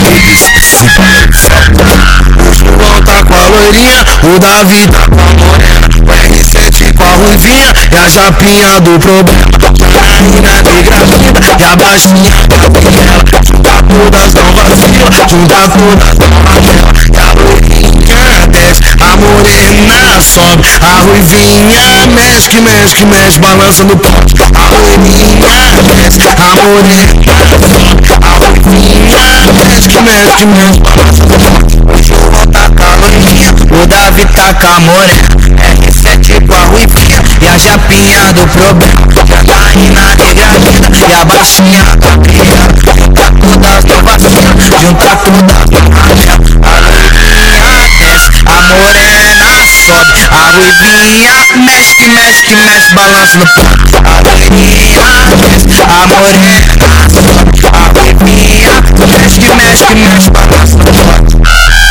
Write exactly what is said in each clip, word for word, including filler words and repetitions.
O João tá com a loirinha, o Davi tá com a morena, o R sete com a ruivinha e a chapinha do problema. A mina negra linda e a baixinha da favela. Junta todas não vacila, junta todas não vacila. E a loirinha desce, a morena sobe, a ruivinha mexe, que mexe, que mexe, balança no pote. A loirinha desce, a morena sobe, a ruivinha mexe, que mexe, que mexe, balança no pote. O João tá com a loirinha, o Davi tá com a morena, R sete com a ruivinha e a chapinha do problema. A mina negra linda e a baixinha da criança. Junta todas no vacilo, junta todas no vacilo. A loirinha desce, a morena sobe, a ruivinha mexe, que mexe, que mexe, balança no pote. A loirinha desce, a morena sobe, a ruivinha mexe, que mexe, que mexe, balança no pote.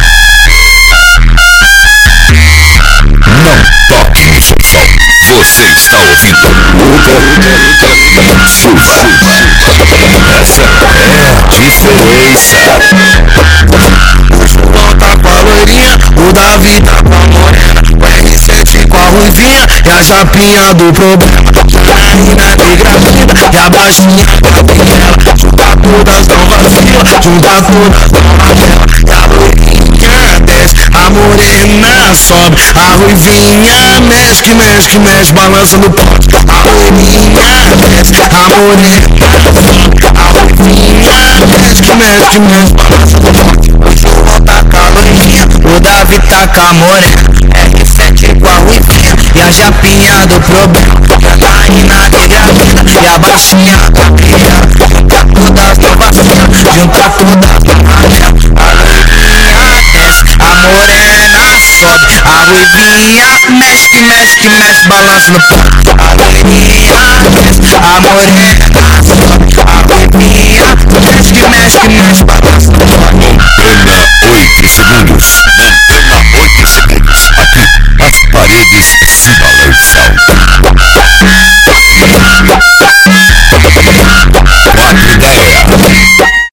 Não toque no seu som. Você está ouvindo Lucas Silva. Essa é a diferença. O João tá com a loirinha, o Davi tá com a morena, o R sete com a ruivinha e a chapinha do problema. A mina negra linda e a baixinha da favela. Junta todas não vacila, junta todas não vacila. E a loirinha desce, a morena sobe, a ruivinha mexe, que mexe, que mexe, balança no pote. A loirinha desce, a morena sobe, a ruivinha mexe, que mexe, que mexe, balança no pote. O João tá com a loirinha, o Davi tá com a morena, R sete com a ruivinha e a chapinha do problema. A mina negra linda e a baixinha da criança. Junta todas no vacilo, junta todas no vacilo. A loirinha desce, a morena sobe, a ruivinha mexe, que mexe, que mexe, balança no pote. A loirinha desce, a morena sobe, a ruivinha mexe, que mexe, que mexe, balança no pote. Montana, oito segundos.